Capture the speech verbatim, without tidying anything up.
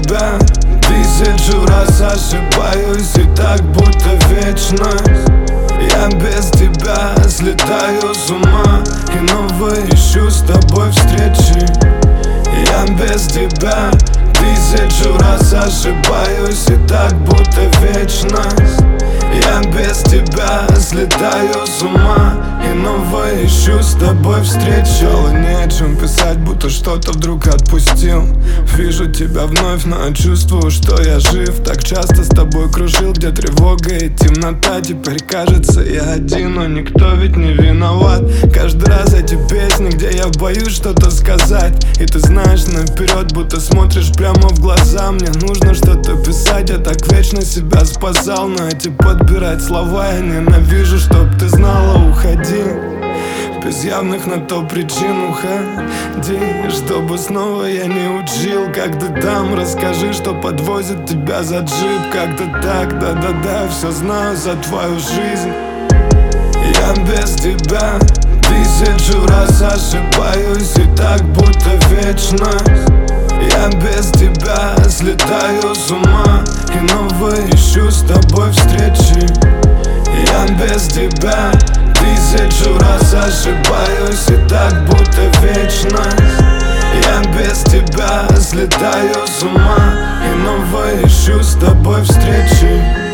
тебя тысячу раз ошибаюсь, и так будто вечность. Я без тебя слетаю с ума и новые ищу с тобой встречи. Я без тебя тысячу раз ошибаюсь, и так будто вечность. Я без тебя слетаю с ума и новое ищу с тобой встречи. Не о чем писать, будто что-то вдруг отпустил. Вижу тебя вновь, но чувствую, что я жив. Так часто с тобой кружил, где тревога и темнота. Теперь кажется, я один, но никто ведь не виноват. Каждый раз эти песни, где я боюсь что-то сказать, и ты знаешь наперед, будто смотришь прямо в глаза. Мне нужно что-то писать, я так вечно себя спасал, но эти подбирать слова я ненавижу. Чтоб ты знала, уходи без явных на то причин, уходи. Чтобы снова я не учил, как ты там. Расскажи, что подвозит тебя за джип. Как-то так, да-да-да, все знаю за твою жизнь. Я без тебя тысячу раз ошибаюсь, и так будто вечность. Я без тебя слетаю с ума и новые ищу с тобой встречи. Я без тебя тысячу раз ошибаюсь, и так будто вечность. Я без тебя слетаю с ума и новые ищу с тобой встречи.